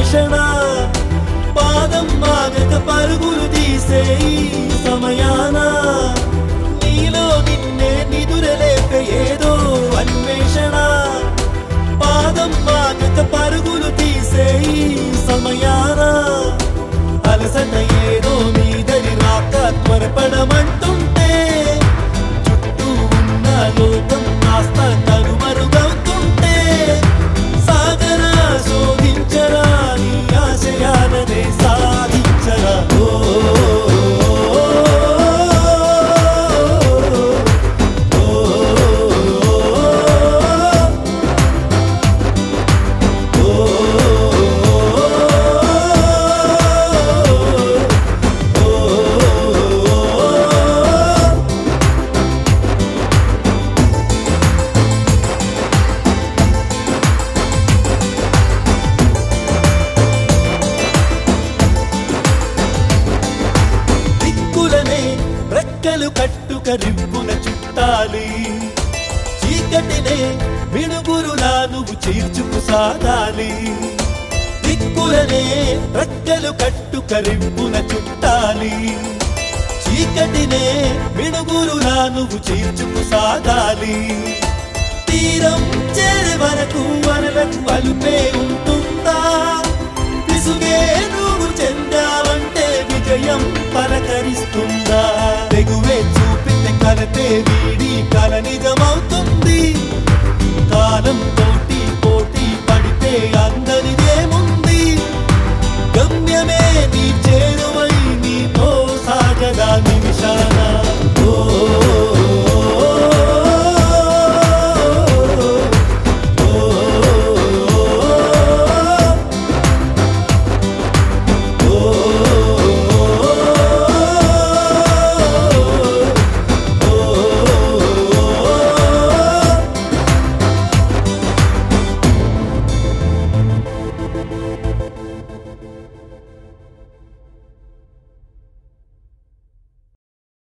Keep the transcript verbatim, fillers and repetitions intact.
అన్వేషణ పాదం మాగక పరుగులు తీసే ఈ సమయాన నీలో నిన్నే నిదురలేక ఏదో అన్వేషణ పాదం మాగక పరుగులు తీసే ఈ సమయాన అలసట ఏదో మీదరి రాక త్వరపడమంటుంటే చుట్టూ ఉన్న లోకం కాస్త కనుమరుగవుతుంటే సాగరా శోధించరా నీ ఆశయాలనే సాధించరా ఓ రెక్కలు కట్టుక రివ్వున చుట్టాలి చీకటినే మిణుగురులా నువ్వు చీల్చుకు సాగాలి దిక్కులనే రెక్కలు కట్టుక రివ్వున చుట్టాలి చీకటినే మిణుగురులా నువ్వు చీల్చుకు సాగాలి తీరం చేరే వరకు వనలకు అలుపే ఉంటుందా విసుగే నువ్వు చెందావంటే విజయం పలకరిస్తుందా తెగువే చూపితే కలతే వీడి కల నిజం